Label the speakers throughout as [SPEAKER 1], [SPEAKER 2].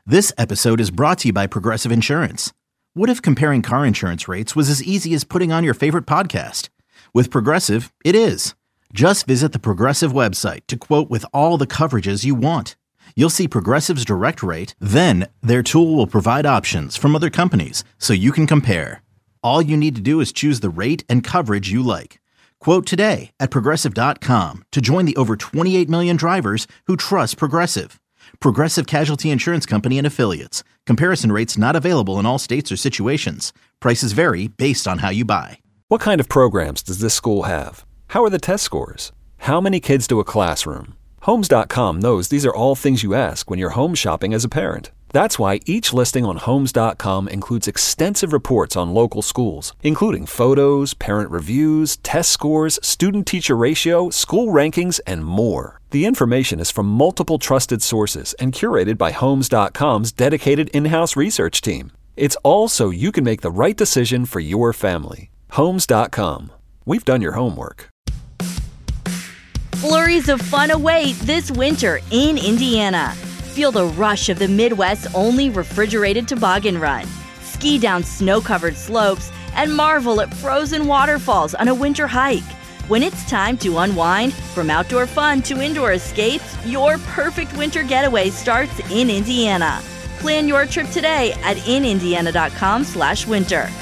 [SPEAKER 1] This episode is brought to you by Progressive Insurance. What if comparing car insurance rates was as easy as putting on your favorite podcast? With Progressive, it is. Just visit the Progressive website to quote with all the coverages you want. You'll see Progressive's direct rate, then their tool will provide options from other companies so you can compare. All you need to do is choose the rate and coverage you like. Quote today at Progressive.com to join the over 28 million drivers who trust Progressive. Progressive Casualty Insurance Company and Affiliates. Comparison rates not available in all states or situations. Prices vary based on how you buy.
[SPEAKER 2] What kind of programs does this school have? How are the test scores? How many kids do a classroom? Homes.com knows these are all things you ask when you're home shopping as a parent. That's why each listing on Homes.com includes extensive reports on local schools, including photos, parent reviews, test scores, student-teacher ratio, school rankings, and more. The information is from multiple trusted sources and curated by Homes.com's dedicated in-house research team. It's all so you can make the right decision for your family. Homes.com. We've done your homework.
[SPEAKER 3] Flurries of fun await this winter in Indiana. Feel the rush of the Midwest's only refrigerated toboggan run. Ski down snow-covered slopes and marvel at frozen waterfalls on a winter hike. When it's time to unwind, from outdoor fun to indoor escapes, your perfect winter getaway starts in Indiana. Plan your trip today at inindiana.com/winter.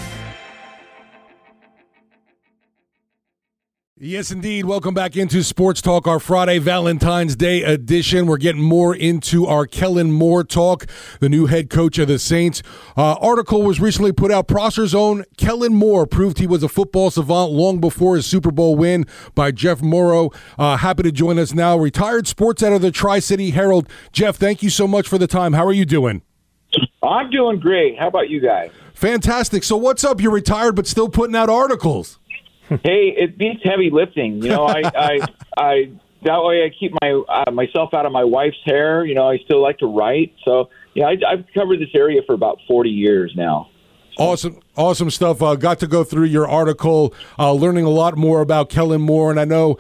[SPEAKER 4] Yes, indeed. Welcome back into Sports Talk, our Friday Valentine's Day edition. We're getting more into our Kellen Moore talk, the new head coach of the Saints. Article was recently put out. Prosser's own Kellen Moore proved he was a football savant long before his Super Bowl win by Jeff Morrow. Happy to join us now. Retired sports editor of the Tri-City Herald. Jeff, thank you so much for the time. How are you doing?
[SPEAKER 5] I'm doing great. How about you guys?
[SPEAKER 4] Fantastic. So what's up? You're retired but still putting out articles.
[SPEAKER 5] Hey, it beats heavy lifting. You know, I that way I keep myself out of my wife's hair. You know, I still like to write. So, yeah, I've covered this area for about 40 years now. Awesome stuff. Got to go through your article, learning a lot more about Kellen Moore. And I know,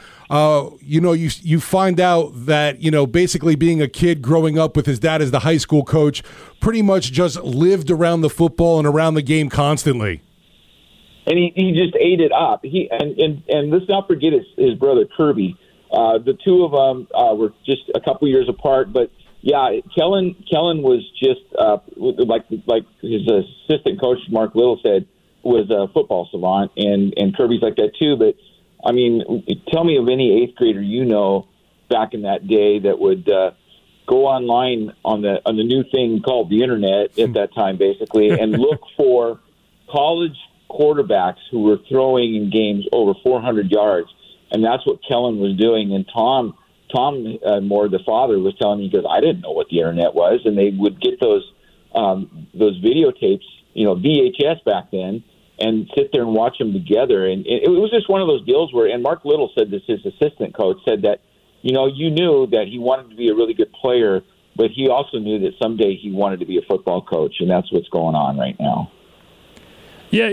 [SPEAKER 5] you find out that, basically being a kid growing up with his dad as the high school coach, pretty much just lived around the football and around the game constantly. And he just ate it up. And let's not forget his brother Kirby. The two of them were just a couple years apart. But yeah, Kellen was just like his assistant coach Mark Little said, was a football savant, and Kirby's like that too. But I mean, tell me of any eighth grader back in that day that would go online on the new thing called the internet at that time, basically, and look for college quarterbacks who were throwing in games over 400 yards, and that's what Kellen was doing. And Tom Moore, the father, was telling me, because I didn't know what the internet was, and they would get those videotapes, VHS back then, and sit there and watch them together. And it was just one of those deals where, and Mark Little said this, his assistant coach said that, you knew that he wanted to be a really good player, but he also knew that someday he wanted to be a football coach, and that's what's going on right now.
[SPEAKER 6] Yeah,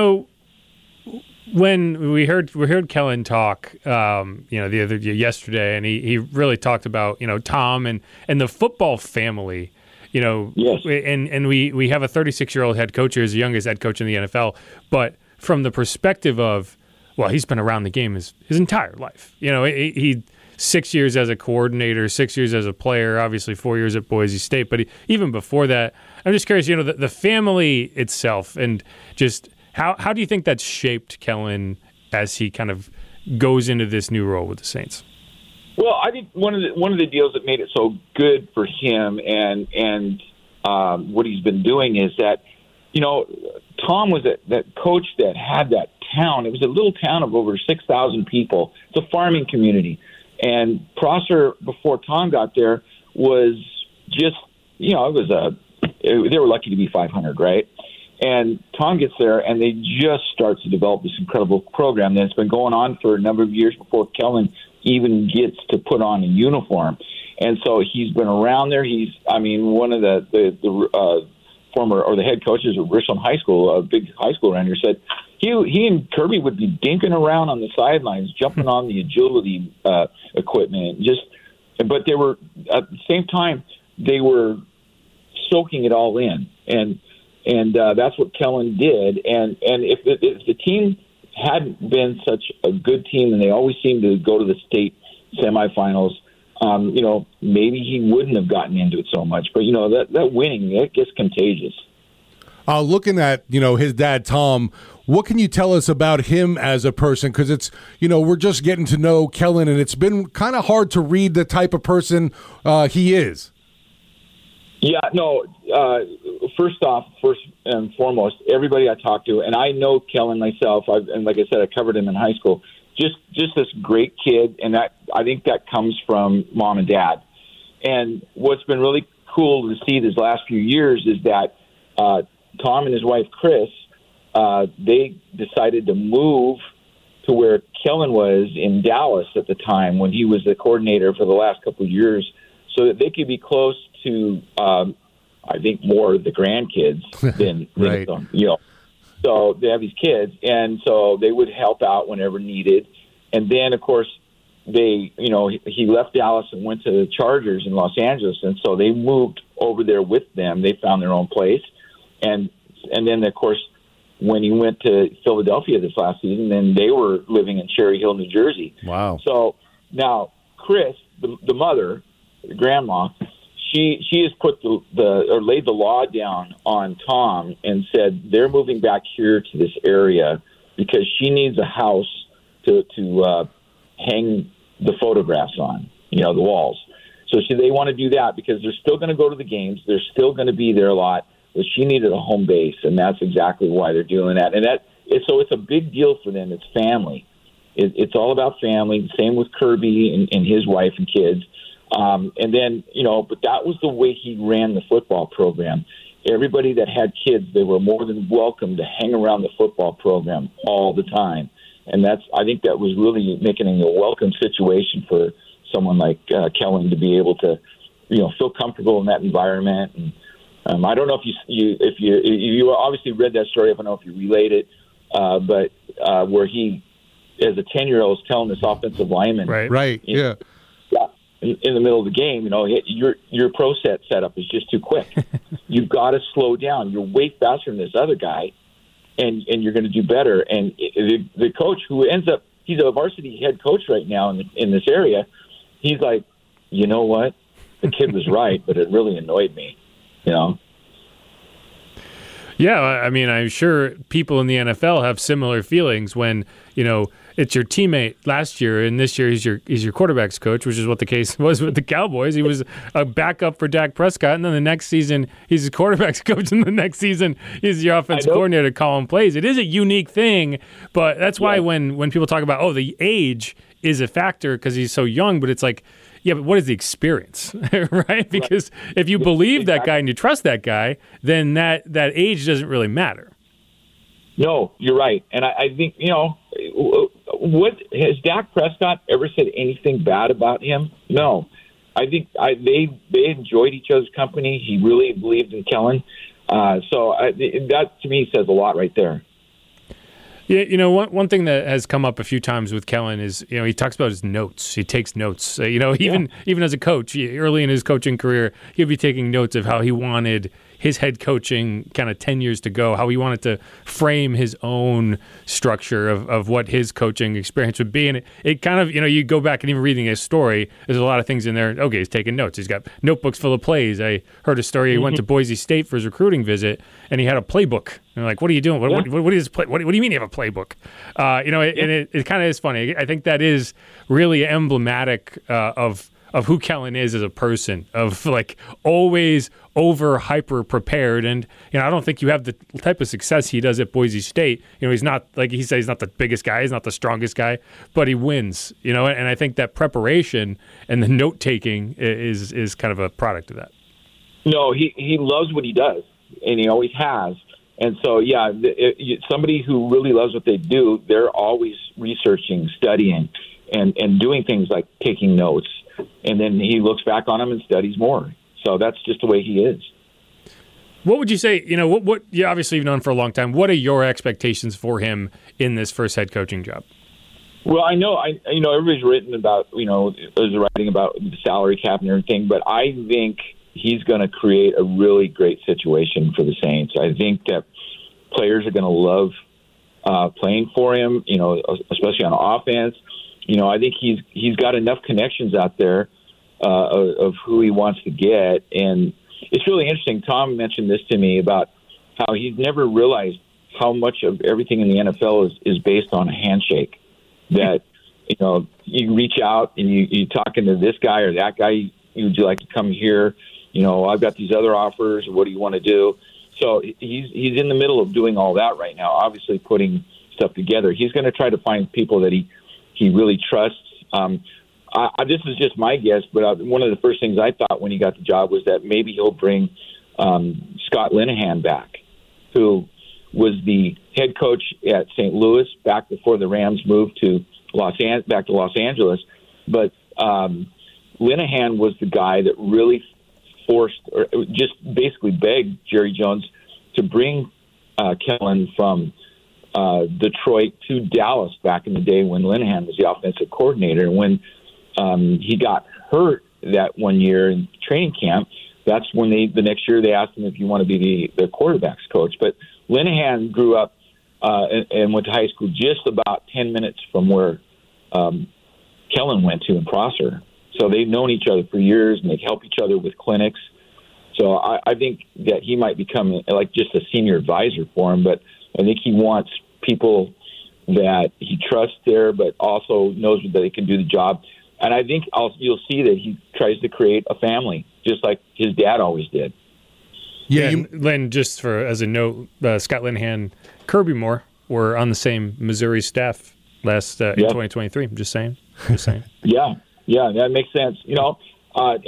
[SPEAKER 6] when we heard Kellen talk, yesterday, and he really talked about Tom and the football family,
[SPEAKER 5] Yes.
[SPEAKER 6] and we have a 36-year-old head coach who's the youngest head coach in the NFL, but from the perspective of, well, he's been around the game his entire life. He 6 years as a coordinator, 6 years as a player, obviously 4 years at Boise State. But even before that, I'm just curious, the family itself, and just how do you think that's shaped Kellen as he kind of goes into this new role with the Saints?
[SPEAKER 5] Well, I think one of the deals that made it so good for him and what he's been doing is that, Tom was that coach that had that town. It was a little town of over 6,000 people. It's a farming community. And Prosser, before Tom got there, was just, they were lucky to be 500, right? And Tom gets there, and they just start to develop this incredible program that's been going on for a number of years before Kellen even gets to put on a uniform. And so he's been around there. One of the former or the head coaches of Richland High School, a big high school around here, said he and Kirby would be dinking around on the sidelines, jumping on the agility equipment. But they were at the same time they were soaking it all in, and that's what Kellen did. And if the team hadn't been such a good team, and they always seemed to go to the state semifinals, maybe he wouldn't have gotten into it so much. But that winning, it gets contagious.
[SPEAKER 4] Looking at his dad Tom, what can you tell us about him as a person? Because it's we're just getting to know Kellen, and it's been kind of hard to read the type of person he is.
[SPEAKER 5] Yeah, no. First and foremost, everybody I talk to, and I know Kellen myself. And like I said, I covered him in high school. Just this great kid, and I think that comes from mom and dad. And what's been really cool to see these last few years is that Tom and his wife Chris, they decided to move to where Kellen was in Dallas at the time when he was the coordinator for the last couple of years, so that they could be close to, I think, more of the grandkids than
[SPEAKER 4] right.
[SPEAKER 5] them. So they have these kids, and so they would help out whenever needed. And then, of course, he left Dallas and went to the Chargers in Los Angeles, and so they moved over there with them. They found their own place, and then, of course, when he went to Philadelphia this last season, then they were living in Cherry Hill, New Jersey.
[SPEAKER 4] Wow.
[SPEAKER 5] So now Chris, the mother, the grandma, she has put laid the law down on Tom and said they're moving back here to this area because she needs a house to hang the photographs on, the walls. So they want to do that because they're still going to go to the games. They're still going to be there a lot, but she needed a home base, and that's exactly why they're doing that. And so it's a big deal for them. It's family. It's all about family. Same with Kirby and his wife and kids. And then, but that was the way he ran the football program. Everybody that had kids, they were more than welcome to hang around the football program all the time. And I think that was really making it a welcome situation for someone like Kellen to be able to, feel comfortable in that environment. And I don't know if you obviously read that story. I don't know if you relate it, but where he, as a 10-year-old, is telling this offensive lineman,
[SPEAKER 4] right, yeah.
[SPEAKER 5] In the middle of the game, your pro set setup is just too quick. You've got to slow down. You're way faster than this other guy, and you're going to do better. And the coach, who ends up, he's a varsity head coach right now in this area, he's like, you know what? The kid was right, but it really annoyed me,
[SPEAKER 6] Yeah, I mean, I'm sure people in the NFL have similar feelings when, it's your teammate last year, and this year he's your quarterback's coach, which is what the case was with the Cowboys. He was a backup for Dak Prescott, and then the next season he's his quarterback's coach, and the next season he's your offensive coordinator calling plays. It is a unique thing, but that's why when people talk about, the age is a factor because he's so young, but it's like, yeah, but what is the experience, right? Because if you believe that guy and you trust that guy, then that age doesn't really matter.
[SPEAKER 5] No, you're right. And I think, what has Dak Prescott ever said anything bad about him? No. I think they enjoyed each other's company. He really believed in Kellen. That, to me, says a lot right there.
[SPEAKER 6] Yeah, one thing that has come up a few times with Kellen is, he talks about his notes. He takes notes. Even as a coach, early in his coaching career, he'd be taking notes of how he wanted his head coaching kind of 10 years to go, how he wanted to frame his own structure of what his coaching experience would be. And it kind of, you go back and even reading his story, there's a lot of things in there. Okay, he's taking notes. He's got notebooks full of plays. I heard a story. He went to Boise State for his recruiting visit, and he had a playbook. And like, what are you doing? What do you mean you have a playbook? And it kind of is funny. I think that is really emblematic of who Kellen is as a person, of like always over hyper prepared. And I don't think you have the type of success he does at Boise State. He's not, like he says, he's not the biggest guy, he's not the strongest guy, but he wins. And I think that preparation and the note taking is kind of a product of that.
[SPEAKER 5] No, he loves what he does, and he always has. And so, somebody who really loves what they do, they're always researching, studying, and doing things like taking notes. And then he looks back on them and studies more. So that's just the way he is.
[SPEAKER 6] What would you say, what you obviously you've known for a long time, what are your expectations for him in this first head coaching job?
[SPEAKER 5] Well, I know everybody's written about, is writing about the salary cap and everything, but I think he's going to create a really great situation for the Saints. I think that players are going to love playing for him, especially on offense. I think he's got enough connections out there of who he wants to get. And it's really interesting. Tom mentioned this to me about how he's never realized how much of everything in the NFL is based on a handshake. That, you reach out and you're talking to this guy or that guy. Would you like to come here? I've got these other offers. What do you want to do? So he's in the middle of doing all that right now, obviously putting stuff together. He's going to try to find people that he really trusts. This is just my guess, but one of the first things I thought when he got the job was that maybe he'll bring Scott Linehan back, who was the head coach at St. Louis back before the Rams moved to back to Los Angeles. But Linehan was the guy that really forced or just basically begged Jerry Jones to bring Kellen from Detroit to Dallas back in the day when Linehan was the offensive coordinator. And when he got hurt that one year in training camp, that's when the next year they asked him if you want to be the quarterback's coach. But Linehan grew up and went to high school just about 10 minutes from where Kellen went to in Prosser. So they've known each other for years, and they help each other with clinics. So I think that he might become like just a senior advisor for him. But I think he wants people that he trusts there, but also knows that they can do the job. And I think you'll see that he tries to create a family, just like his dad always did.
[SPEAKER 6] Yeah, Len, just as a note, Scott Linehan, Kirby Moore were on the same Missouri staff in 2023. I'm just saying. Yeah, that makes sense. One of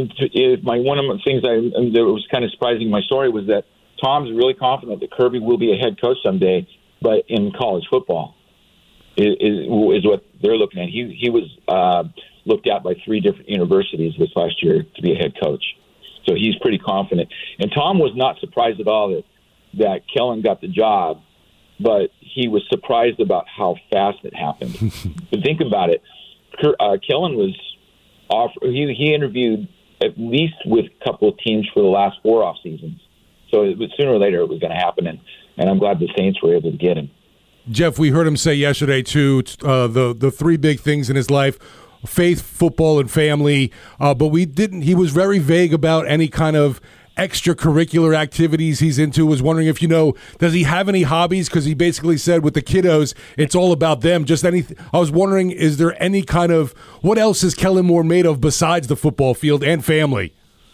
[SPEAKER 6] the things that was kind of surprising in my story was that Tom's really confident that Kirby will be a head coach someday, but in college football is what they're looking at. He was looked at by 3 different universities this last year to be a head coach. So he's pretty confident. And Tom was not surprised at all that Kellen got the job, but he was surprised about how fast it happened. But think about it. Kellen was he interviewed at least with a couple of teams for the last 4 off seasons. So sooner or later it was going to happen, and I'm glad the Saints were able to get him.
[SPEAKER 4] Jeff, we heard him say yesterday, too, the 3 big things in his life: faith, football, and family. But he was very vague about any kind of extracurricular activities he's into. Was wondering if does he have any hobbies? Because he basically said with the kiddos, it's all about them. I was wondering, is there any kind of, what else is Kellen Moore made of besides the football field and family?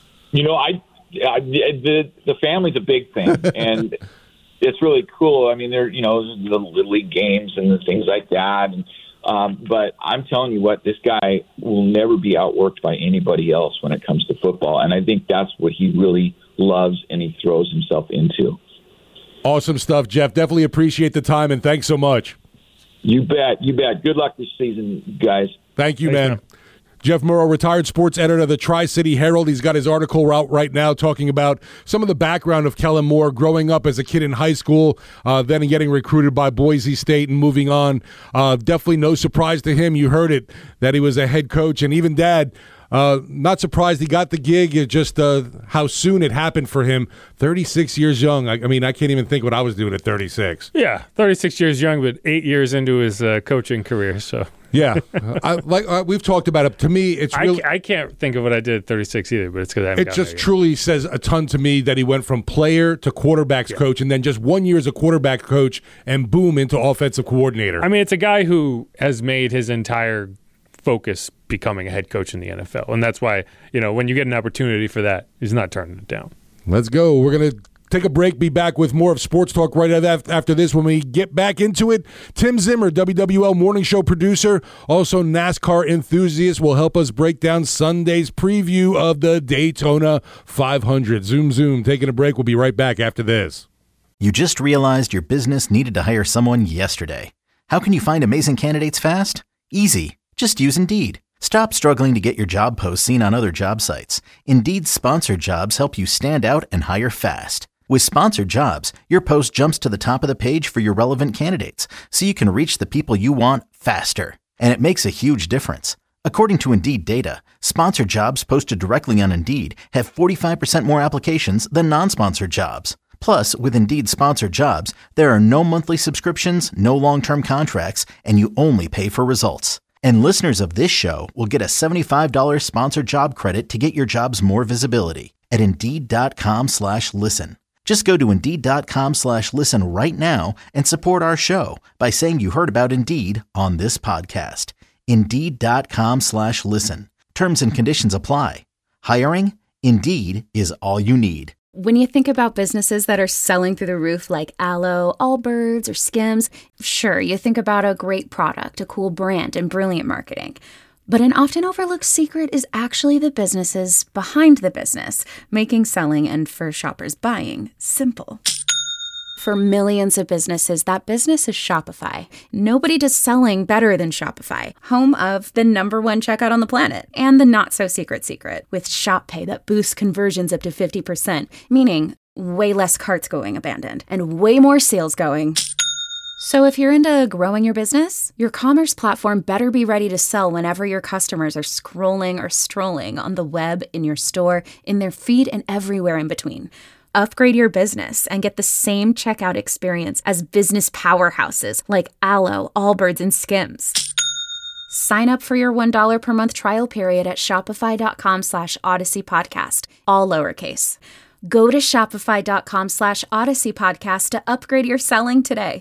[SPEAKER 5] The family's a big thing, and it's really cool. I mean, there, the Little League games and the things like that. And, but I'm telling you what, this guy will never be outworked by anybody else when it comes to football. And I think that's what he really loves and he throws himself into.
[SPEAKER 4] Awesome stuff, Jeff. Definitely appreciate the time, and thanks so much.
[SPEAKER 5] You bet. Good luck this season, guys.
[SPEAKER 4] Thank you, man. Jeff Murrow, retired sports editor of the Tri-City Herald. He's got his article out right now talking about some of the background of Kellen Moore growing up as a kid in high school, then getting recruited by Boise State and moving on. Definitely no surprise to him. You heard it, that he was a head coach, and even Dad, not surprised he got the gig. It just how soon it happened for him. 36 years young. I mean, I can't even think what I was doing at 36.
[SPEAKER 6] Yeah, 36 years young, but 8 years into his coaching career, so...
[SPEAKER 4] Yeah, we've talked about it. To me, it's really...
[SPEAKER 6] I can't think of what I did at 36 either, but it's because I haven't.
[SPEAKER 4] It just truly says a ton to me that he went from player to quarterback's coach, and then just 1 year as a quarterback coach, and boom, into offensive coordinator.
[SPEAKER 6] I mean, it's a guy who has made his entire focus becoming a head coach in the NFL, and that's why, when you get an opportunity for that, he's not turning it down.
[SPEAKER 4] Let's go. We're going to take a break, be back with more of Sports Talk right after this. When we get back into it, Tim Zimmer, WWL Morning Show producer, also NASCAR enthusiast, will help us break down Sunday's preview of the Daytona 500. Zoom, taking a break. We'll be right back after this.
[SPEAKER 1] You just realized your business needed to hire someone yesterday. How can you find amazing candidates fast? Easy. Just use Indeed. Stop struggling to get your job posts seen on other job sites. Indeed's sponsored jobs help you stand out and hire fast. With sponsored jobs, your post jumps to the top of the page for your relevant candidates, so you can reach the people you want faster. And it makes a huge difference. According to Indeed data, sponsored jobs posted directly on Indeed have 45% more applications than non-sponsored jobs. Plus, with Indeed sponsored jobs, there are no monthly subscriptions, no long-term contracts, and you only pay for results. And listeners of this show will get a $75 sponsored job credit to get your jobs more visibility at Indeed.com/listen. Just go to Indeed.com/listen right now and support our show by saying you heard about Indeed on this podcast. Indeed.com/listen. Terms and conditions apply. Hiring? Indeed is all you need.
[SPEAKER 7] When you think about businesses that are selling through the roof like Aloe, Allbirds, or Skims, sure, you think about a great product, a cool brand, and brilliant marketing. But an often overlooked secret is actually the businesses behind the business, making selling and for shoppers buying simple. For millions of businesses, that business is Shopify. Nobody does selling better than Shopify, home of the #1 checkout on the planet and the not-so-secret secret with Shop Pay that boosts conversions up to 50%, meaning way less carts going abandoned and way more sales going. So if you're into growing your business, your commerce platform better be ready to sell whenever your customers are scrolling or strolling on the web, in your store, in their feed, and everywhere in between. Upgrade your business and get the same checkout experience as business powerhouses like Aloe, Allbirds, and Skims. Sign up for your $1 per month trial period at shopify.com/Odyssey Podcast, all lowercase. Go to shopify.com/Odyssey Podcast to upgrade your selling today.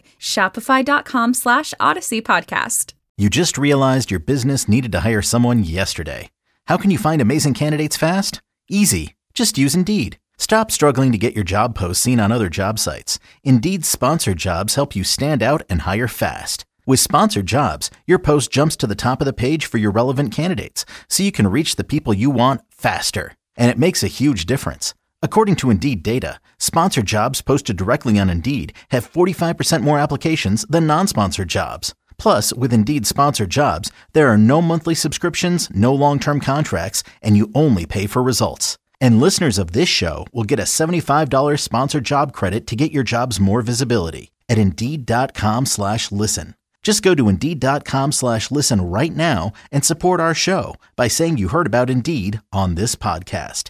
[SPEAKER 7] Shopify.com/Odyssey Podcast.
[SPEAKER 1] You just realized your business needed to hire someone yesterday. How can you find amazing candidates fast? Easy. Just use Indeed. Stop struggling to get your job posts seen on other job sites. Indeed's sponsored jobs help you stand out and hire fast. With sponsored jobs, your post jumps to the top of the page for your relevant candidates, so you can reach the people you want faster. And it makes a huge difference. According to Indeed data, sponsored jobs posted directly on Indeed have 45% more applications than non-sponsored jobs. Plus, with Indeed sponsored jobs, there are no monthly subscriptions, no long-term contracts, and you only pay for results. And listeners of this show will get a $75 sponsored job credit to get your jobs more visibility at Indeed.com/listen. Just go to Indeed.com/listen right now and support our show by saying you heard about Indeed on this podcast.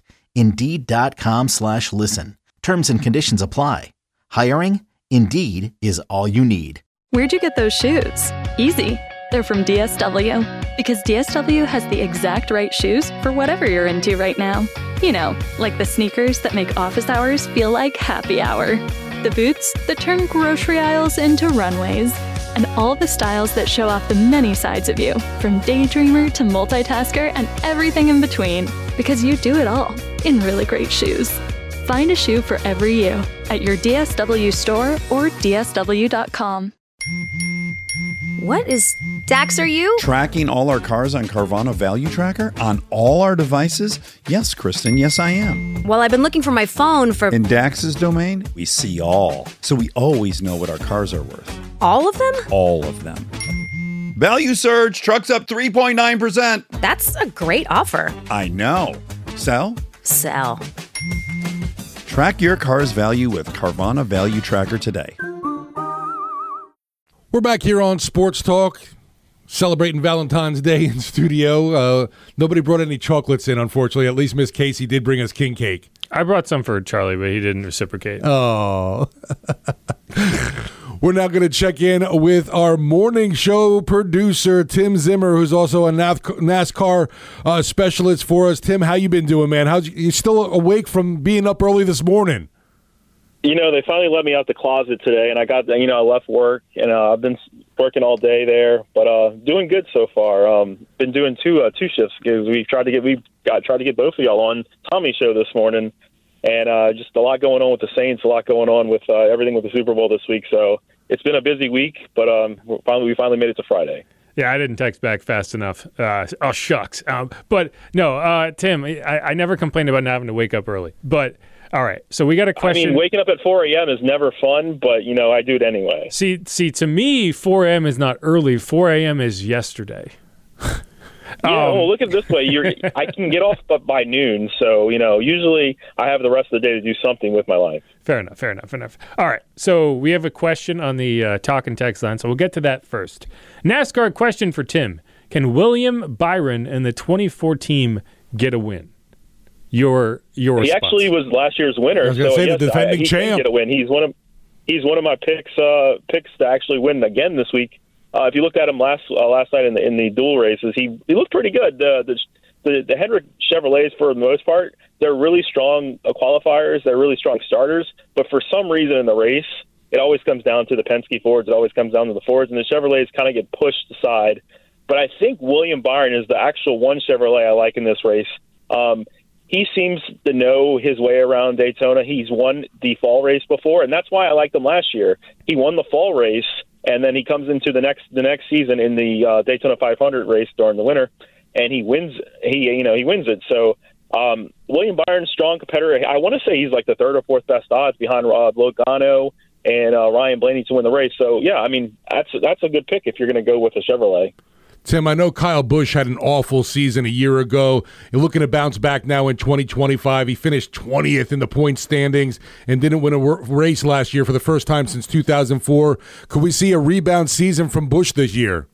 [SPEAKER 1] Indeed.com/listen. Terms and conditions apply. Hiring? Indeed is all you need.
[SPEAKER 8] Where'd you get those shoes? Easy. They're from DSW. Because DSW has the exact right shoes for whatever you're into right now. You know, like the sneakers that make office hours feel like happy hour. The boots that turn grocery aisles into runways. And all the styles that show off the many sides of you, from daydreamer to multitasker and everything in between. Because you do it all in really great shoes. Find a shoe for every you at your DSW store or DSW.com.
[SPEAKER 9] What is Dax, are you?
[SPEAKER 10] Tracking all our cars on Carvana Value Tracker on all our devices? Yes, Kristen, yes I am.
[SPEAKER 9] Well, I've been looking for my phone for...
[SPEAKER 10] In Dax's domain, we see all. So we always know what our cars are worth.
[SPEAKER 9] All of them?
[SPEAKER 10] All of them. Value surge, trucks up 3.9%.
[SPEAKER 9] That's a great offer.
[SPEAKER 10] I know. Sell?
[SPEAKER 9] Sell.
[SPEAKER 10] Track your car's value with Carvana Value Tracker today.
[SPEAKER 4] We're back here on Sports Talk, celebrating Valentine's Day in studio. Nobody brought any chocolates in, unfortunately. At least Miss Casey did bring us king cake.
[SPEAKER 6] I brought some for Charlie, but he didn't reciprocate.
[SPEAKER 4] Oh. We're now going to check in with our morning show producer, Tim Zimmer, who's also a NASCAR specialist for us. Tim, how you been doing, man? You still awake from being up early this morning?
[SPEAKER 11] You know, they finally let me out the closet today, and I left work, and I've been working all day there, but doing good so far. Been doing two shifts because we tried to get both of y'all on Tommy's show this morning, and just a lot going on with the Saints, a lot going on with everything with the Super Bowl this week. So it's been a busy week, but we finally made it to Friday.
[SPEAKER 6] Yeah, I didn't text back fast enough. Oh, shucks. But no, Tim, I never complained about not having to wake up early, but. All right, so we got a question.
[SPEAKER 11] I mean, waking up at 4 a.m. is never fun, but, I do it anyway.
[SPEAKER 6] See, to me, 4 a.m. is not early. 4 a.m. is yesterday.
[SPEAKER 11] Well, look at it this way. I can get off by noon, so, usually I have the rest of the day to do something with my life.
[SPEAKER 6] Fair enough. All right, so we have a question on the talk and text line, so we'll get to that first. NASCAR question for Tim. Can William Byron and the 24 team get a win? Your
[SPEAKER 11] He
[SPEAKER 6] response.
[SPEAKER 11] actually was last year's winner.
[SPEAKER 4] I was going to say the defending
[SPEAKER 11] he
[SPEAKER 4] champ.
[SPEAKER 11] Can get a win. He's one of my picks to actually win again this week. If you looked at him last night in the dual races, he looked pretty good. The Hendrick Chevrolets, for the most part, they're really strong qualifiers. They're really strong starters. But for some reason in the race, it always comes down to the Penske Fords. It always comes down to the Fords, and the Chevrolets kind of get pushed aside. But I think William Byron is the actual one Chevrolet I like in this race. He seems to know his way around Daytona. He's won the fall race before, and that's why I liked him last year. He won the fall race, and then he comes into the next season in the Daytona 500 race during the winter, and he wins. He wins it. So William Byron, strong competitor. I want to say he's like the third or fourth best odds behind Logano and Ryan Blaney to win the race. So yeah, I mean that's a good pick if you're going to go with a Chevrolet.
[SPEAKER 4] Tim, I know Kyle Busch had an awful season a year ago. You're looking to bounce back now in 2025. He finished 20th in the point standings and didn't win a race last year for the first time since 2004. Could we see a rebound season from Busch this year?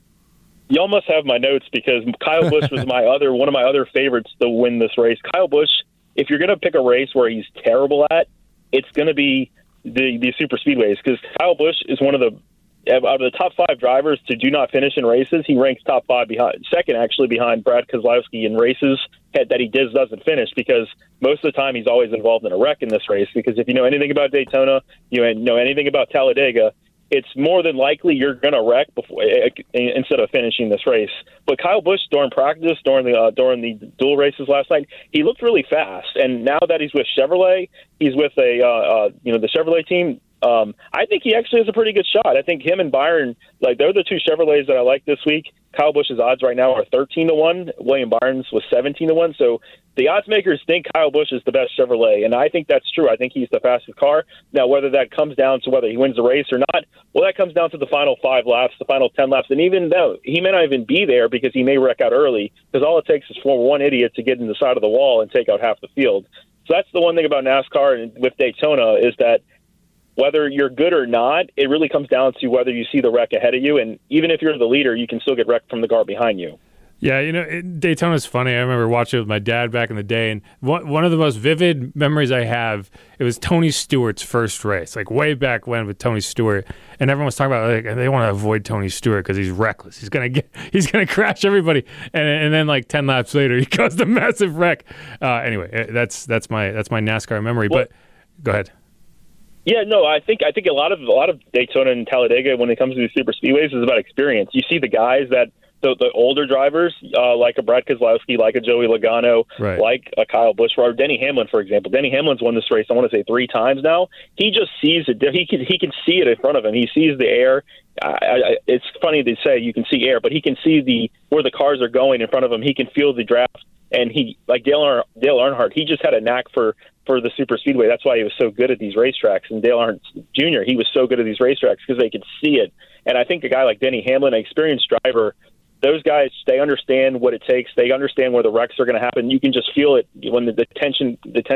[SPEAKER 11] Y'all must have my notes because Kyle Busch was one of my other favorites to win this race. Kyle Busch, if you're going to pick a race where he's terrible at, it's going to be the super speedways because Kyle Busch is one of the out of the top 5 drivers to do not finish in races. He ranks top 5 second actually behind Brad Keselowski in races that he doesn't finish because most of the time he's always involved in a wreck in this race. Because if you know anything about Daytona, you know anything about Talladega, it's more than likely you're going to wreck instead of finishing this race. But Kyle Busch during practice, during the dual races last night, he looked really fast. And now that he's with Chevrolet, he's with the Chevrolet team. I think he actually has a pretty good shot. I think him and Byron, they're the 2 Chevrolets that I like this week. Kyle Busch's odds right now are 13-1. William Byron's was 17-1. So the odds makers think Kyle Busch is the best Chevrolet, and I think that's true. I think he's the fastest car. Now, whether that comes down to whether he wins the race or not, well, that comes down to the final 5 laps, the final 10 laps. And even though he may not even be there because he may wreck out early, because all it takes is for one idiot to get in the side of the wall and take out half the field. So that's the one thing about NASCAR and with Daytona is that whether you're good or not, it really comes down to whether you see the wreck ahead of you. And even if you're the leader, you can still get wrecked from the car behind you.
[SPEAKER 6] Yeah, Daytona's funny. I remember watching it with my dad back in the day, and one of the most vivid memories I have, it was Tony Stewart's first race, way back when with Tony Stewart, and everyone was talking about they want to avoid Tony Stewart because he's reckless. He's gonna crash everybody, and then 10 laps later he caused a massive wreck. Anyway, that's my NASCAR memory. But go ahead.
[SPEAKER 11] Yeah, no, I think a lot of Daytona and Talladega when it comes to the super speedways is about experience. You see the guys that the older drivers like a Brad Keselowski, like a Joey Logano,
[SPEAKER 6] right,
[SPEAKER 11] like a Kyle Busch, or Denny Hamlin, for example. Denny Hamlin's won this race, I want to say 3 times now. He just sees it. He can see it in front of him. He sees the air. It's funny to say you can see air, but he can see where the cars are going in front of him. He can feel the draft. And he, like Dale Earnhardt, he just had a knack for the super speedway. That's why he was so good at these racetracks. And Dale Earnhardt Jr., he was so good at these racetracks because they could see it. And I think a guy like Denny Hamlin, an experienced driver, those guys, they understand what it takes. They understand where the wrecks are going to happen. You can just feel it when the tension,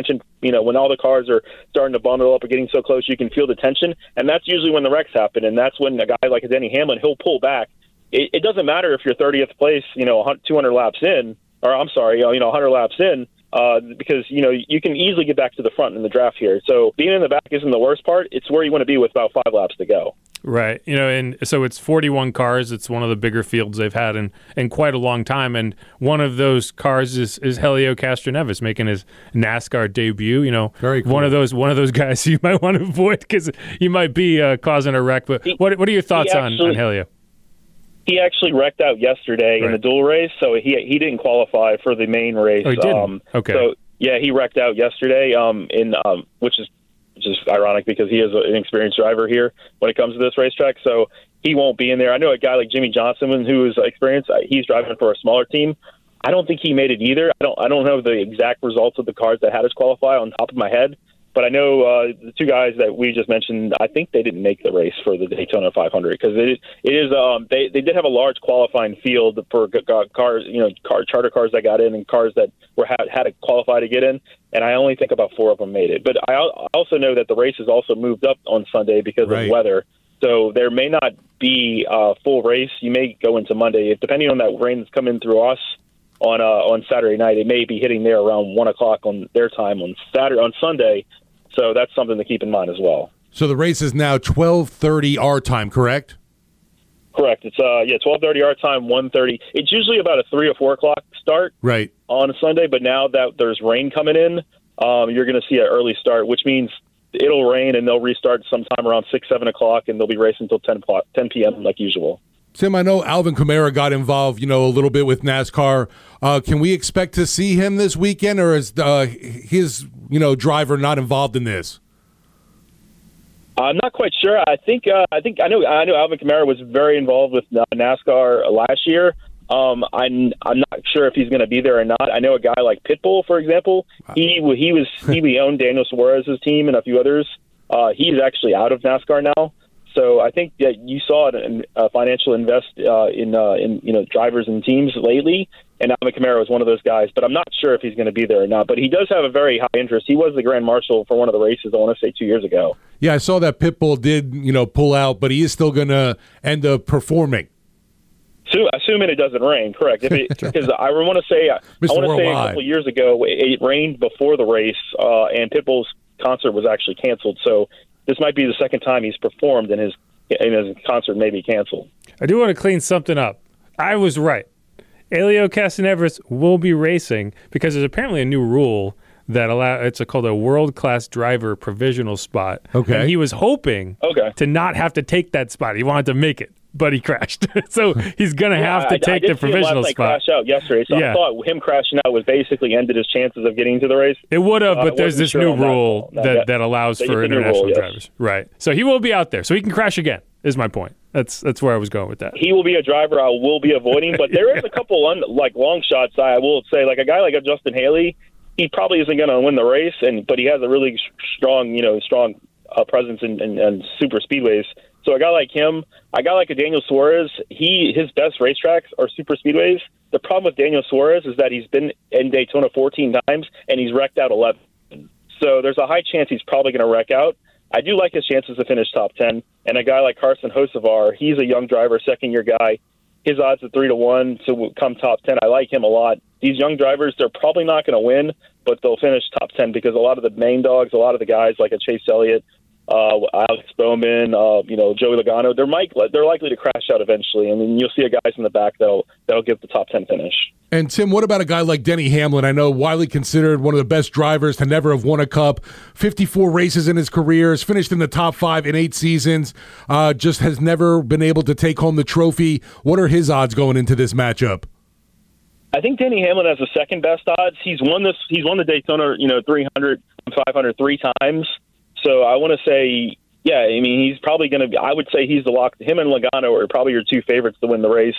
[SPEAKER 11] when all the cars are starting to bundle up or getting so close, you can feel the tension. And that's usually when the wrecks happen. And that's when a guy like a Denny Hamlin, he'll pull back. It doesn't matter if you're 30th place, 200 laps in, or I'm sorry, 100 laps in, because, you can easily get back to the front in the draft here. So being in the back isn't the worst part. It's where you want to be with about 5 laps to go.
[SPEAKER 6] Right. And so it's 41 cars. It's one of the bigger fields they've had in quite a long time. And one of those cars is Helio Castroneves making his NASCAR debut.
[SPEAKER 4] Very cool.
[SPEAKER 6] One of those guys you might want to avoid because you might be causing a wreck. But what are your thoughts on Helio?
[SPEAKER 11] He actually wrecked out yesterday in the dual race, so he didn't qualify for the main race.
[SPEAKER 6] Oh, he didn't? Okay.
[SPEAKER 11] So yeah, he wrecked out yesterday. Which is ironic because he is an experienced driver here when it comes to this racetrack. So he won't be in there. I know a guy like Jimmy Johnson who is experienced. He's driving for a smaller team. I don't think he made it either. I don't know the exact results of the cars that had us qualify on top of my head. But I know the 2 guys that we just mentioned, I think they didn't make the race for the Daytona 500 because they did have a large qualifying field for cars, charter cars that got in and cars that had to qualify to get in. And I only think about 4 of them made it. But I also know that the race has also moved up on Sunday because of weather. So there may not be a full race. You may go into Monday. Depending on that rain that's coming through us on Saturday night, it may be hitting there around 1 o'clock on their time on Sunday. So that's something to keep in mind as well.
[SPEAKER 4] So the race is now 12:30 our time, correct?
[SPEAKER 11] Correct. It's 12:30 our time, 1:30. It's usually about a 3 or 4 o'clock start on a Sunday, but now that there's rain coming in, you're going to see an early start, which means it'll rain and they'll restart sometime around 6, 7 o'clock, and they'll be racing until 10 p.m. like usual.
[SPEAKER 4] Tim, I know Alvin Kamara got involved, a little bit with NASCAR. Can we expect to see him this weekend, or is his, driver not involved in this?
[SPEAKER 11] I'm not quite sure. I know Alvin Kamara was very involved with NASCAR last year. I'm not sure if he's going to be there or not. I know a guy like Pitbull, for example. He owned Daniel Suarez's team and a few others. He's actually out of NASCAR now. So I think that you saw a financial invest in drivers and teams lately, and Alvin Kamara was one of those guys. But I'm not sure if he's going to be there or not. But he does have a very high interest. He was the Grand Marshal for one of the races, I want to say 2 years ago.
[SPEAKER 4] Yeah, I saw that Pitbull did pull out, but he is still going to end up performing.
[SPEAKER 11] Assuming it doesn't rain, correct? Because I want to say a couple of years ago it rained before the race, and Pitbull's concert was actually canceled. So this might be the second time he's performed, and his concert may be canceled.
[SPEAKER 6] I do want to clean something up. I was right. Elio Castroneves will be racing because there's apparently a new rule that it's called a world-class driver provisional spot.
[SPEAKER 4] Okay.
[SPEAKER 6] And he was hoping to not have to take that spot. He wanted to make it, but he crashed. So he's going to have to take the provisional spot.
[SPEAKER 11] Crash out yesterday, so I thought him crashing out was basically ended his chances of getting to the race.
[SPEAKER 6] It would have, but there's this new rule that allows for international drivers. Right. So he will be out there, so he can crash again, is my point. That's where I was going with that.
[SPEAKER 11] He will be a driver I will be avoiding, but there is a couple long shots I will say, like a guy like a Justin Haley. He probably isn't going to win the race, but he has a really strong presence in super speedways. So a guy like him, a guy like a Daniel Suarez, his best racetracks are super speedways. The problem with Daniel Suarez is that he's been in Daytona 14 times and he's wrecked out 11. So there's a high chance he's probably going to wreck out. I do like his chances to finish top 10. And a guy like Carson Hocevar, he's a young driver, second-year guy. His odds are 3-1 to come top 10. I like him a lot. These young drivers, they're probably not going to win, but they'll finish top 10 because a lot of the main dogs, a lot of the guys like a Chase Elliott, Alex Bowman, Joey Logano, they're likely to crash out eventually, and then you'll see guys in the back that'll give the top 10 finish.
[SPEAKER 4] And Tim, what about a guy like Denny Hamlin? I know widely considered one of the best drivers to never have won a Cup. 54 races in his career, has finished in the top 5 in 8 seasons. Just has never been able to take home the trophy. What are his odds going into this matchup?
[SPEAKER 11] I think Denny Hamlin has the second best odds. He's won the Daytona 300 and 500 3 times. So I want to say, he's probably going to be. I would say he's the lock. Him and Logano are probably your 2 favorites to win the race.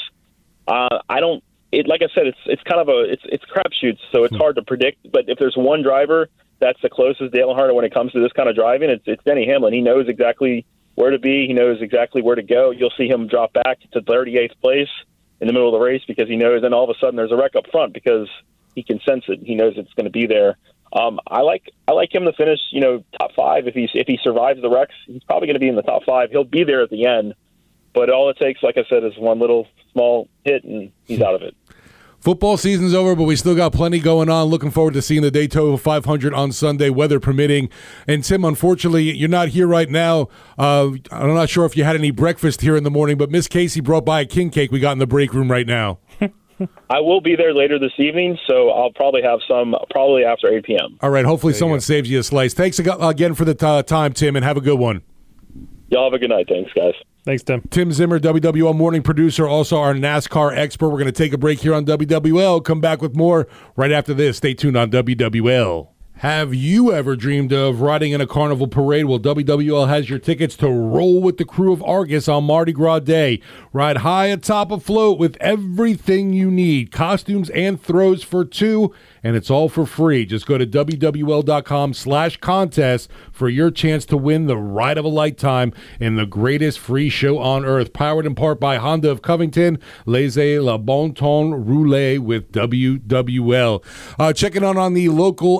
[SPEAKER 11] Like I said, it's kind of it's crapshoots, so it's hard to predict. But if there's one driver that's the closest Dale Earnhardt when it comes to this kind of driving, it's Denny Hamlin. He knows exactly where to be. He knows exactly where to go. You'll see him drop back to 38th place in the middle of the race because he knows. And all of a sudden, there's a wreck up front because he can sense it. He knows it's going to be there. I like him to finish, top 5. If he survives the wrecks, he's probably going to be in the top 5. He'll be there at the end, but all it takes, like I said, is one little small hit, and he's out of it.
[SPEAKER 4] Football season's over, but we still got plenty going on. Looking forward to seeing the Daytona 500 on Sunday, weather permitting. And Tim, unfortunately, you're not here right now. I'm not sure if you had any breakfast here in the morning, but Miss Casey brought by a king cake we got in the break room right now.
[SPEAKER 11] I will be there later this evening, so I'll probably have some after 8 p.m.
[SPEAKER 4] All right, hopefully someone saves you a slice. Thanks again for the time, Tim, and have a good one.
[SPEAKER 11] Y'all have a good night. Thanks, guys.
[SPEAKER 6] Thanks, Tim.
[SPEAKER 4] Tim Zimmer, WWL morning producer, also our NASCAR expert. We're going to take a break here on WWL. Come back with more right after this. Stay tuned on WWL. Have you ever dreamed of riding in a carnival parade? Well, WWL has your tickets to roll with the crew of Argus on Mardi Gras Day. Ride high atop a float with everything you need, costumes and throws for 2, and it's all for free. Just go to WWL.com/contest for your chance to win the ride of a lifetime in the greatest free show on earth. Powered in part by Honda of Covington. Laissez le bon temps rouler with WWL. Checking on the local action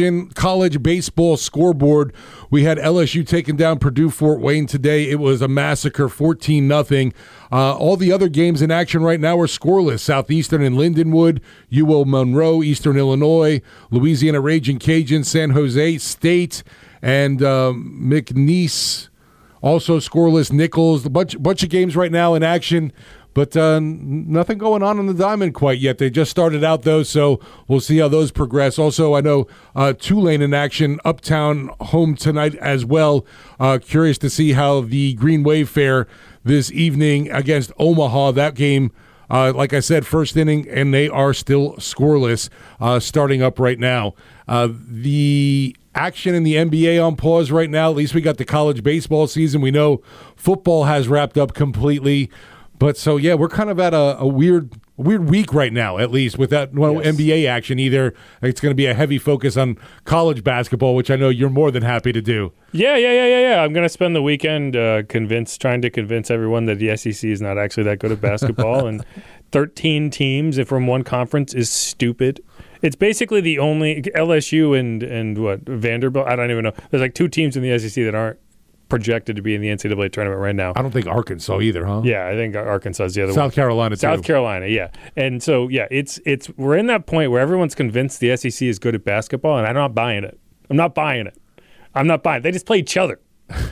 [SPEAKER 4] action, college baseball scoreboard. We had LSU taking down Purdue Fort Wayne today. It was a massacre, 14-0. All the other games in action right now are scoreless. Southeastern and Lindenwood, UO Monroe, Eastern Illinois, Louisiana Raging Cajuns, San Jose State, and McNeese, also scoreless. Nichols, a bunch of games right now in action. But nothing going on the diamond quite yet. They just started out, though, so we'll see how those progress. Also, I know Tulane in action, Uptown home tonight as well. Curious to see how the Green Wave fare this evening against Omaha. That game, like I said, first inning, and they are still scoreless starting up right now. The action in the NBA on pause right now. At least we got the college baseball season. We know football has wrapped up completely. But so, yeah, we're kind of at a weird week right now, at least, without NBA action either. It's going to be a heavy focus on college basketball, which I know you're more than happy to do.
[SPEAKER 6] Yeah. I'm going to spend the weekend trying to convince everyone that the SEC is not actually that good at basketball. And 13 teams from one conference is stupid. It's basically the only LSU and what, Vanderbilt? I don't even know. There's like 2 teams in the SEC that aren't projected to be in the NCAA tournament right now.
[SPEAKER 4] I don't think Arkansas either, huh?
[SPEAKER 6] Yeah, I think Arkansas is the other one.
[SPEAKER 4] South Carolina, too.
[SPEAKER 6] South Carolina, yeah. And so, yeah, it's we're in that point where everyone's convinced the SEC is good at basketball, and I'm not buying it. I'm not buying it. They just play each other.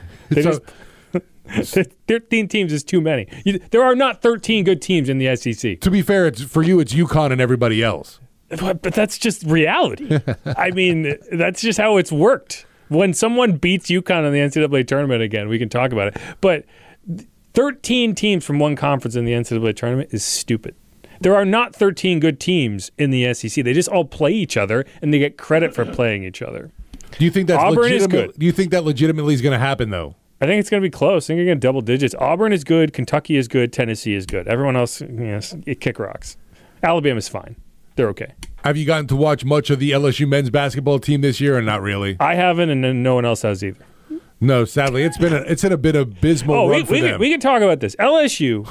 [SPEAKER 6] 13 teams is too many. There are not 13 good teams in the SEC.
[SPEAKER 4] To be fair, for you, it's UConn and everybody else.
[SPEAKER 6] But that's just reality. I mean, that's just how it's worked. When someone beats UConn in the NCAA tournament again, we can talk about it. But 13 teams from one conference in the NCAA tournament is stupid. There are not 13 good teams in the SEC. They just all play each other, and they get credit for playing each other.
[SPEAKER 4] Do you think that's
[SPEAKER 6] Auburn is good?
[SPEAKER 4] Do you think that legitimately is going to happen, though?
[SPEAKER 6] I think it's going to be close. I think you're going to double digits. Auburn is good. Kentucky is good. Tennessee is good. Everyone else, it kick rocks. Alabama's fine. They're okay.
[SPEAKER 4] Have you gotten to watch much of the LSU men's basketball team this year, or not really?
[SPEAKER 6] I haven't, and no one else has either.
[SPEAKER 4] No, sadly, it's in a bit abysmal run for them.
[SPEAKER 6] We can talk about this. LSU,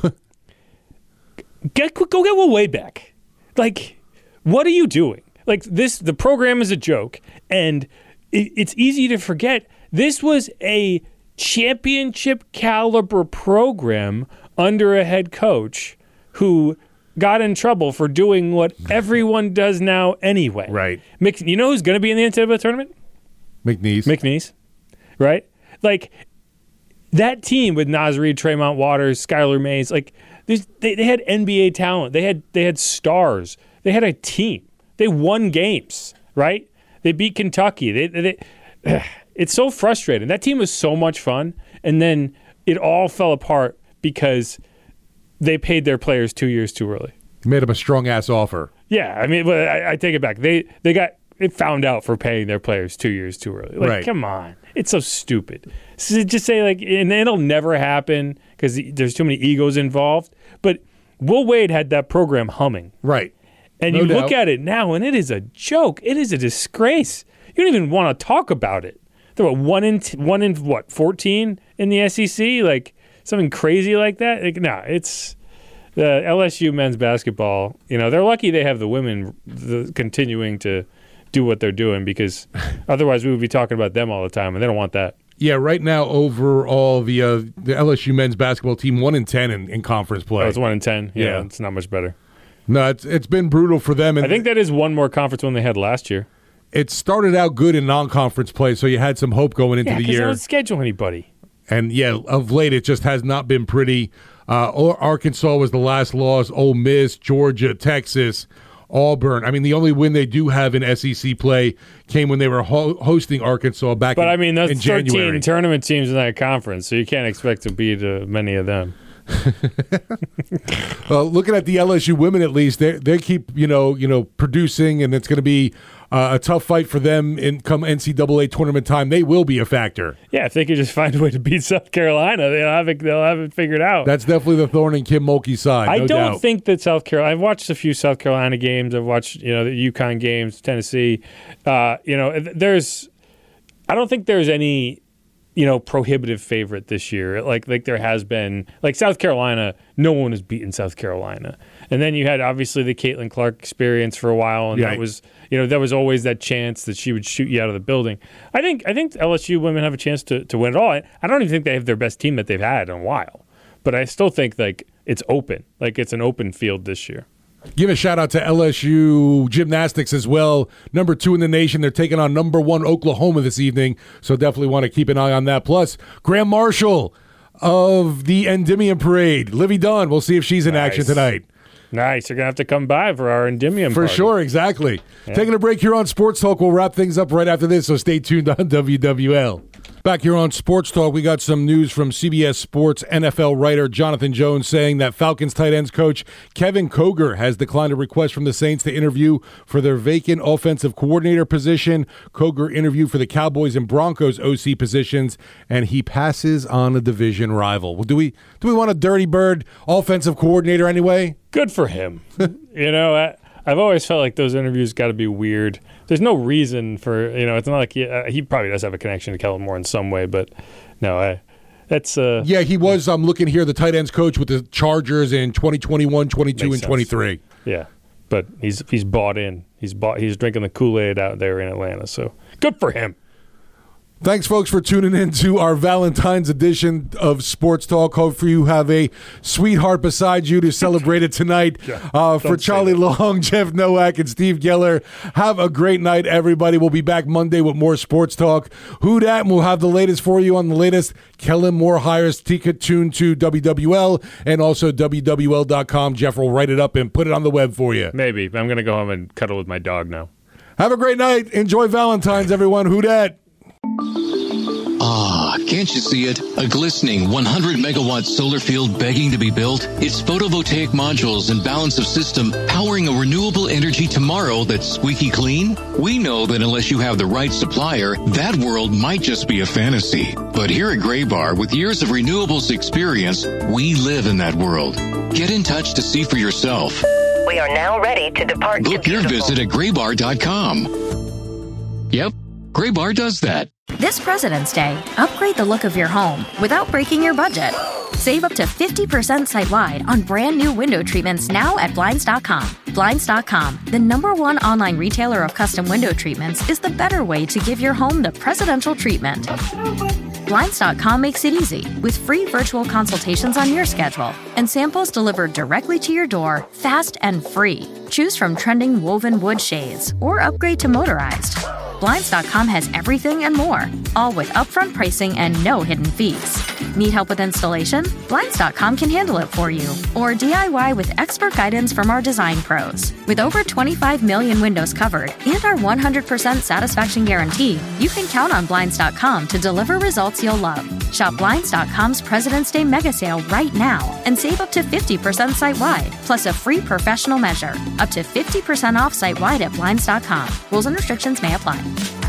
[SPEAKER 6] go get Will Wade back. Like, what are you doing? Like the program is a joke, and it's easy to forget. This was a championship caliber program under a head coach who got in trouble for doing what everyone does now anyway.
[SPEAKER 4] Right.
[SPEAKER 6] You know who's going to be in the NCAA tournament?
[SPEAKER 4] McNeese.
[SPEAKER 6] Right? Like, that team with Naz Reid, Tremont Waters, Skylar Mays, like, they had NBA talent. They had stars. They had a team. They won games, right? They beat Kentucky. It's so frustrating. That team was so much fun, and then it all fell apart because they paid their players 2 years too early.
[SPEAKER 4] Made them a strong-ass offer.
[SPEAKER 6] Yeah, I mean, I take it back. They got found out for paying their players 2 years too early. Like,
[SPEAKER 4] right.
[SPEAKER 6] Come on. It's so stupid. So just say, like, and it'll never happen because there's too many egos involved. But Will Wade had that program humming.
[SPEAKER 4] Right.
[SPEAKER 6] And you look at it now, and it is a joke. It is a disgrace. You don't even want to talk about it. There were 1 in 14 in the SEC? Like, something crazy like that? Like, nah, it's the LSU men's basketball. They're lucky they have the women continuing to do what they're doing, because otherwise we would be talking about them all the time, and they don't want that.
[SPEAKER 4] Yeah, right now overall the LSU men's basketball team 1-10 in conference play.
[SPEAKER 6] Oh, it's 1-10. Yeah, it's not much better.
[SPEAKER 4] No, it's been brutal for them. And
[SPEAKER 6] I think that is one more conference win they had last year.
[SPEAKER 4] It started out good in non-conference play, so you had some hope going into the year.
[SPEAKER 6] They don't schedule anybody.
[SPEAKER 4] And, yeah, of late it just has not been pretty. Arkansas was the last loss. Ole Miss, Georgia, Texas, Auburn. I mean, the only win they do have in SEC play came when they were hosting Arkansas back in January. But,
[SPEAKER 6] I mean, those 13 tournament teams in that conference, so you can't expect to beat many of them.
[SPEAKER 4] Looking at the LSU women, at least they keep producing, and it's going to be a tough fight for them in come NCAA tournament time. They will be a factor.
[SPEAKER 6] Yeah, if they could just find a way to beat South Carolina, they'll have it figured out.
[SPEAKER 4] That's definitely the thorn in Kim Mulkey's side.
[SPEAKER 6] I don't think that South Carolina. I've watched a few South Carolina games. I've watched the UConn games, Tennessee. I don't think there's any prohibitive favorite this year. Like there has been, like South Carolina, no one has beaten South Carolina. And then you had obviously the Caitlin Clark experience for a while, and that was, there was always that chance that she would shoot you out of the building. I think LSU women have a chance to win it all. I don't even think they have their best team that they've had in a while, but I still think like it's open, like it's an open field this year.
[SPEAKER 4] Give a shout-out to LSU gymnastics as well. Number 2 in the nation. They're taking on number 1 Oklahoma this evening, so definitely want to keep an eye on that. Plus, Graham Marshall of the Endymion Parade. Livy Dunn, we'll see if she's in action tonight.
[SPEAKER 6] Nice. You're going to have to come by for our Endymion
[SPEAKER 4] For
[SPEAKER 6] party.
[SPEAKER 4] sure, exactly. Yeah. Taking a break here on Sports Talk. We'll wrap things up right after this, so stay tuned on WWL. Back here on Sports Talk, we got some news from CBS Sports NFL writer Jonathan Jones saying that Falcons tight ends coach Kevin Koger has declined a request from the Saints to interview for their vacant offensive coordinator position. Koger interviewed for the Cowboys and Broncos OC positions, and he passes on a division rival. Well, do we want a dirty bird offensive coordinator anyway?
[SPEAKER 6] Good for him. I've always felt like those interviews got to be weird. There's no reason for, it's not like he probably does have a connection to Kellen Moore in some way, but no, that's...
[SPEAKER 4] Yeah, he was, I'm looking here, the tight ends coach with the Chargers in 2021, 22, and 23.
[SPEAKER 6] Yeah, but he's bought in. He's drinking the Kool-Aid out there in Atlanta, so good for him.
[SPEAKER 4] Thanks, folks, for tuning in to our Valentine's edition of Sports Talk. Hopefully you have a sweetheart beside you to celebrate it tonight. For Charlie Long, Jeff Nowak, and Steve Geller, have a great night, everybody. We'll be back Monday with more Sports Talk. Who dat? We'll have the latest for you on the latest. Kellen Moore hires ticket tune to WWL and also WWL.com. Jeff will write it up and put it on the web for you.
[SPEAKER 6] Maybe. I'm going to go home and cuddle with my dog now.
[SPEAKER 4] Have a great night. Enjoy Valentine's, everyone. Who dat?
[SPEAKER 12] Ah, can't you see it? A glistening 100-megawatt solar field begging to be built? Its photovoltaic modules and balance of system powering a renewable energy tomorrow that's squeaky clean? We know that unless you have the right supplier, that world might just be a fantasy. But here at Graybar, with years of renewables experience, we live in that world. Get in touch to see for yourself.
[SPEAKER 13] We are now ready to depart.
[SPEAKER 12] Book your visit at graybar.com. Yep, Graybar does that.
[SPEAKER 14] This President's Day, upgrade the look of your home without breaking your budget. Save up to 50% site-wide on brand new window treatments now at Blinds.com. Blinds.com, the #1 online retailer of custom window treatments, is the better way to give your home the presidential treatment. Blinds.com makes it easy with free virtual consultations on your schedule and samples delivered directly to your door, fast and free. Choose from trending woven wood shades or upgrade to motorized. Blinds.com has everything and more, all with upfront pricing and no hidden fees. Need help with installation? Blinds.com can handle it for you. Or DIY with expert guidance from our design pros. With over 25 million windows covered and our 100% satisfaction guarantee, you can count on Blinds.com to deliver results you'll love. Shop Blinds.com's President's Day mega sale right now and save up to 50% site-wide, plus a free professional measure. Up to 50% off site-wide at Blinds.com. Rules and restrictions may apply.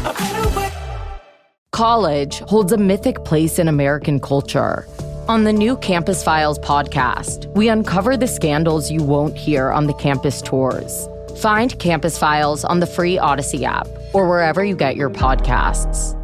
[SPEAKER 15] College holds a mythic place in American culture. On the new Campus Files podcast, we uncover the scandals you won't hear on the campus tours. Find Campus Files on the free Odyssey app or wherever you get your podcasts.